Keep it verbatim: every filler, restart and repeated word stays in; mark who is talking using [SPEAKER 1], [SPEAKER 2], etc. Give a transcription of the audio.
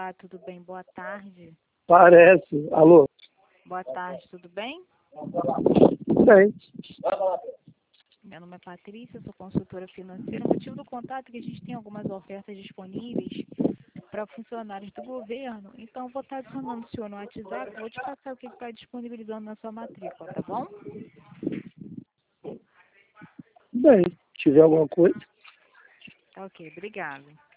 [SPEAKER 1] Olá, tudo bem? Boa tarde.
[SPEAKER 2] Parece. Alô?
[SPEAKER 1] Boa tarde, tudo bem?
[SPEAKER 2] Bem.
[SPEAKER 1] Meu nome é Patrícia, sou consultora financeira. O motivo do contato é que a gente tem algumas ofertas disponíveis para funcionários do governo. Então, eu vou estar adicionando o senhor no WhatsApp. Vou te passar o que está disponibilizando na sua matrícula, tá bom?
[SPEAKER 2] Bem. Se tiver alguma coisa.
[SPEAKER 1] Tá ok, obrigada.